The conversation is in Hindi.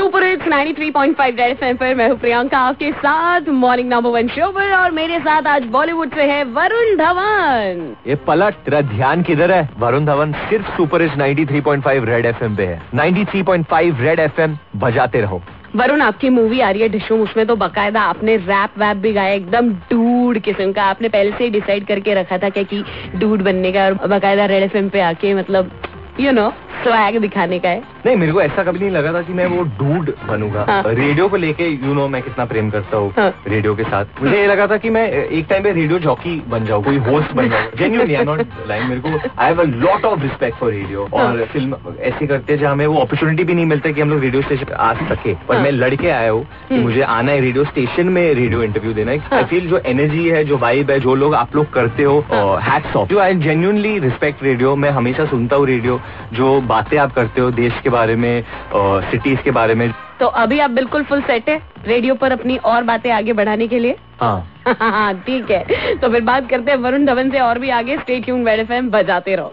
सुपर हिट्स 93.5 रेड एफएम पर मैं हूँ प्रियंका आपके साथ मॉर्निंग नंबर 1 शो पर, और मेरे साथ आज बॉलीवुड से है वरुण धवन। ये पलट, तेरा ध्यान किधर है? वरुण धवन सिर्फ सुपर हिट्स 93.5 रेड एफएम पे है। 93.5 रेड एफएम बजाते रहो। वरुण, आपकी मूवी आ रही है डिशूम, उसमें तो बकायदा आपने रैप वैप भी गाया, एकदम डूड किस्म का। आपने पहले से ही डिसाइड करके रखा था कि डूड बनने का, और बकायदा रेड एफएम पे आके मतलब स्वैग दिखाने का है। नहीं, मेरे को ऐसा कभी नहीं लगा था कि मैं वो डूड बनूंगा। हाँ। रेडियो को लेके मैं कितना प्रेम करता हूँ। हाँ। रेडियो के साथ मुझे ये लगा था कि मैं एक टाइम पे रेडियो जॉकी बन जाऊँ, कोई होस्ट बन जाऊँ। Genuinely I am not lying, मेरे को I have a lot of respect for radio. और फिल्म ऐसी करते हैं जहाँ हमें वो अपॉर्चुनिटी भी नहीं मिलता कि हम लोग रेडियो स्टेशन आ सके, पर मैं लड़के आया हूँ कि मुझे आना है रेडियो स्टेशन में, रेडियो इंटरव्यू देना है। आई फील जो एनर्जी है, जो वाइब है, जो लोग आप लोग करते हो, हैट्स ऑफ। जो आई जेन्युइनली रिस्पेक्ट रेडियो। मैं हमेशा सुनता हूँ रेडियो, जो बातें आप करते हो देश के बारे में, सिटीज के बारे में। तो अभी आप बिल्कुल फुल सेट है रेडियो पर अपनी और बातें आगे बढ़ाने के लिए? हाँ ठीक है, तो फिर बात करते हैं वरुण धवन से और भी आगे। स्टे ट्यून्ड, रेड एफएम बजाते रहो।